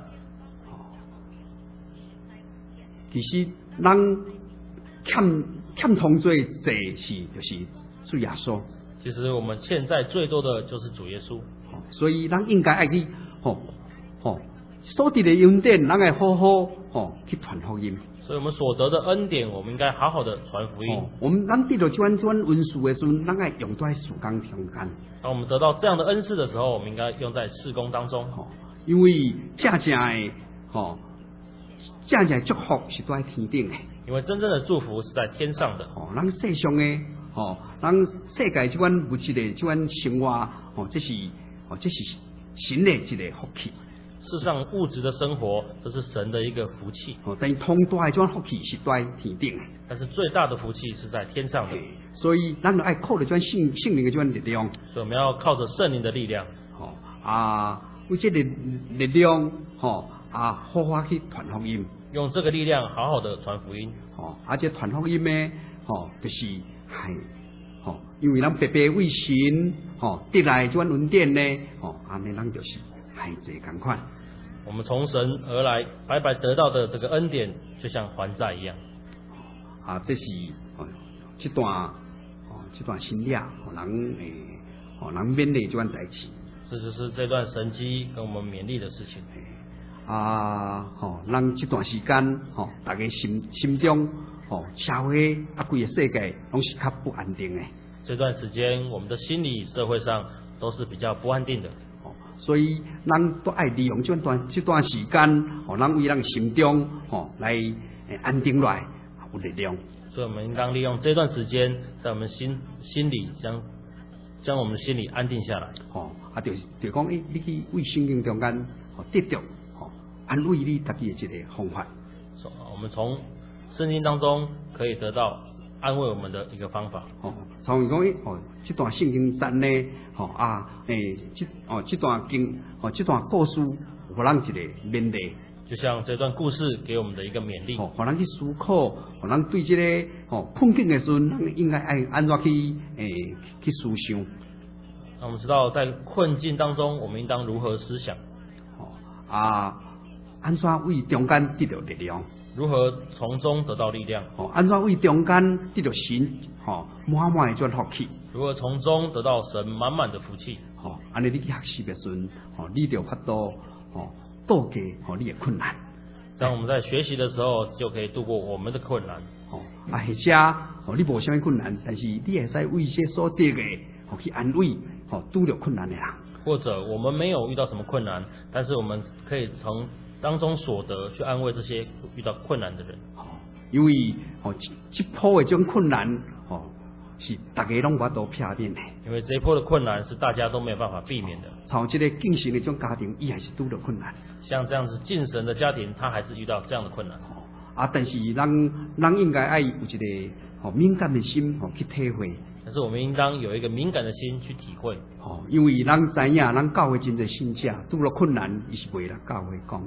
其实，咱欠欠通最济是就是主耶稣。 其实我们欠债最多的就是主耶稣， 所以咱应该爱去吼吼所得的恩典，咱爱好好吼去传福音。 所以我们所得的恩典，我们应该好好的传福音。 我们咱得到这款这款恩赐的时候，咱爱用在事工中间。 当我们得到这样的恩赐的时候，我们应该用在事工当中。 因为真正的吼。真正祝福是在天顶的， 因为真正的祝福是在天上的。 哦，咱世上的，哦，咱世界这款物质的这款生活，哦，这是，哦，这是神的一个福气。 世上物质的生活，这是神的一个福气。 哦，但通大的这款福气是在天顶的， 但是最大的福气是在天上的。 所以，咱就爱靠着这款圣圣灵的这款力量。 所以我们要靠着圣灵的力量。 哦啊，为这个力量，哦啊，好好去传福音。 用这个力量好好的传福音， 哦，而且传福音呢，哦，就是系，哦，因为咱白白为神，哦，得来这款恩典呢，哦，安尼咱就是还济共款。 我们从神而来，白白得到的这个恩典，就像还债一样。 啊，这是哦，这段哦，这段心理，哦，人诶，哦，人勉励这款代志。 这就是这段神迹跟我们勉励的事情。 啊，吼，咱这段时间，吼，大家心心中，吼，社会啊，规个世界拢是较不安定的。 这段时间，我们的心理社会上都是比较不安定的。 哦，所以咱都爱利用这段这段时间，吼，咱为咱心中，吼，来安定来，有力量。 所以我们应当利用这段时间，在我们心心里将将我们心里安定下来。 哦，啊，就就讲，诶，你去为圣经中间，吼，得到。安慰你自己的一个方法。 我们从圣经当中可以得到安慰我们的一个方法。 哦，从讲哦，这段圣经章呢，哦啊，诶，这哦这段经哦这段故事，互人一个勉励。 就像这段故事给我们的一个勉励。 哦，互人去思考，互人对这个哦困境的时候，咱应该爱安怎去诶去思想。 那我们知道，在困境当中，我们应当如何思想？ 哦啊。安怎为中间得到力量？ 如何从中得到力量？ 哦，安怎为中间得到神哦满满的这福气？ 如何从中得到神满满的福气？ 哦，安尼你去学习的时候，哦，你就法度哦度过哦你的困难。 这样我们在学习的时候就可以度过我们的困难。 哦，啊，或者哦你无啥物困难，但是你会使为这所得的哦去安慰哦拄着困难的人。 或者我们没有遇到什么困难，但是我们可以从当中所得去安慰这些遇到困难的人。 哦，因为哦这波的这种困难哦是大家拢无法度避免的。 因为这一波的困难是大家都没有办法避免的。 像这个敬神的这种家庭，伊还是拄着困难。 像这样子敬神的家庭，他还是遇到这样的困难。 哦啊，但是咱咱应该爱有一个哦敏感的心哦去体会。 但是我们应当有一个敏感的心去体会。 哦，因为咱知影，咱教会真侪信者拄了困难，伊是袂来教会讲的。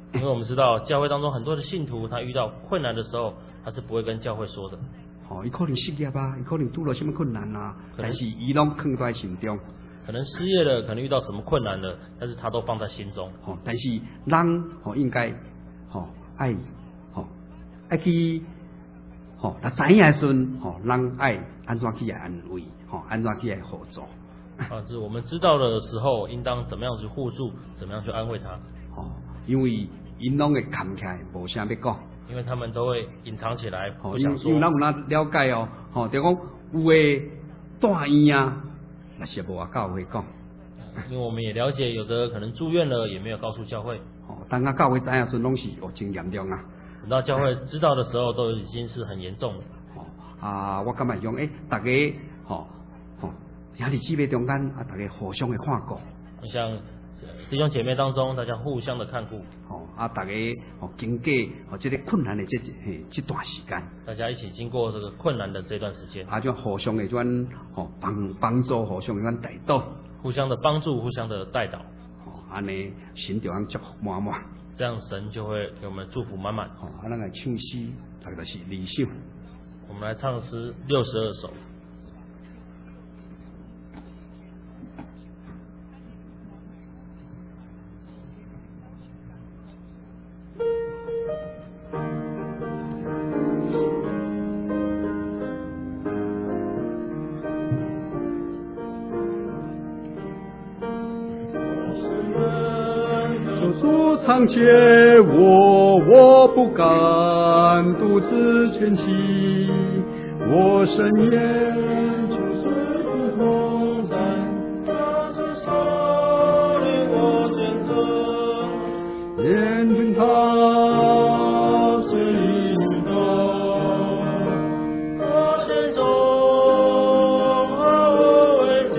因为我们知道教会当中很多的信徒，他遇到困难的时候，他是不会跟教会说的。 哦，伊可能失业啊，伊可能拄到什么困难啊，但是伊拢藏在心中。 可能失业了，可能遇到什么困难了，但是他都放在心中。 哦，但是人哦应该哦爱哦爱去哦，那知影时阵哦，人爱安怎去来安慰，哦，安怎去来互助。 啊，就是我们知道的时候，应当怎么样去互助，怎么样去安慰他。 哦，因为因拢会藏起来，无啥要讲。 因为他们都会隐藏起来， 哦， 不想说。 因为咱有咱了解哦，哦，就讲有诶大医啊，那是无啊教会讲。 因为我们也了解，有的可能住院了，也没有告诉教会。 哦，等啊教会知影时拢是哦真严重啊。 等到教会知道的时候，都已经是很严重了。 哦啊，我感觉讲，诶，大家吼吼兄弟姊妹中间啊，大家互相的看顾。 像弟兄姐妹当中，大家互相的看顾。 哦啊，大家哦经过哦这个困难的这嘿这段时间， 大家一起经过这个困难的这段时间， 啊，就互相的这种哦帮帮助，互相的这种带导， 互相的帮助，互相的带导。 哦，安尼神就安祝福满满。 这样神就会给我们祝福满满。 哦，啊，咱来唱诗，大概是二首。 我们来唱诗六十二首。 常借我，我不敢独自前行。我深夜就是不同在，他是手领我见证，眼睛他随引导，我心中毫无畏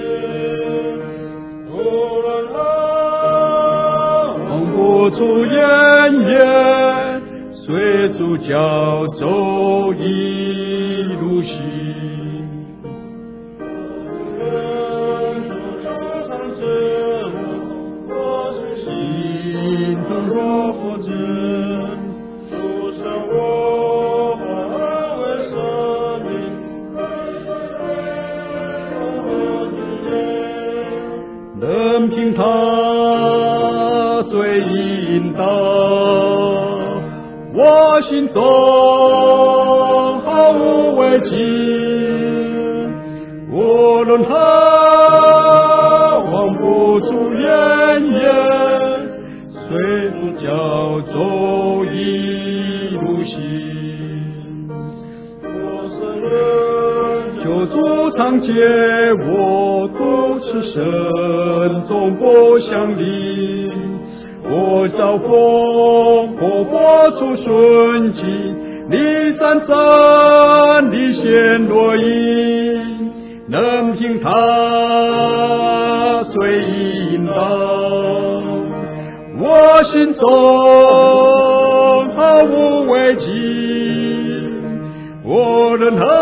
惧，无论何望不出烟烟，随主教走一路行。心疼若火炙，主生我化为生命，任凭他随引导，我心中毫无畏惧，无论他望不出烟烟，随主教走一路行。我深愿救主常借我，独持身终不相离。我遭风破火出顺境，离散真理显若影，能凭他随引导，我心中毫无畏惧，我任何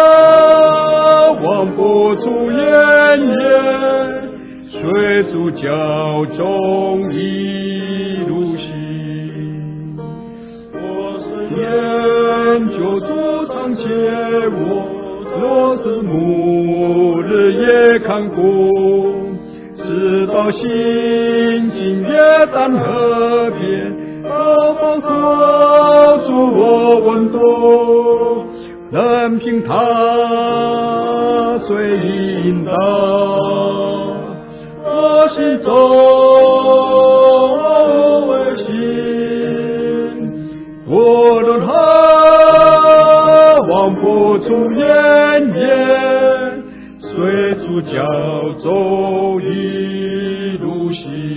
望不出烟烟，随主教中一路行。我深愿救主常借我，若是暮日也看顾，直到心境越淡河边，高峰托住我温度，任凭他随引导，我心中无畏心，无论何望不出烟烟，随主教走一路行。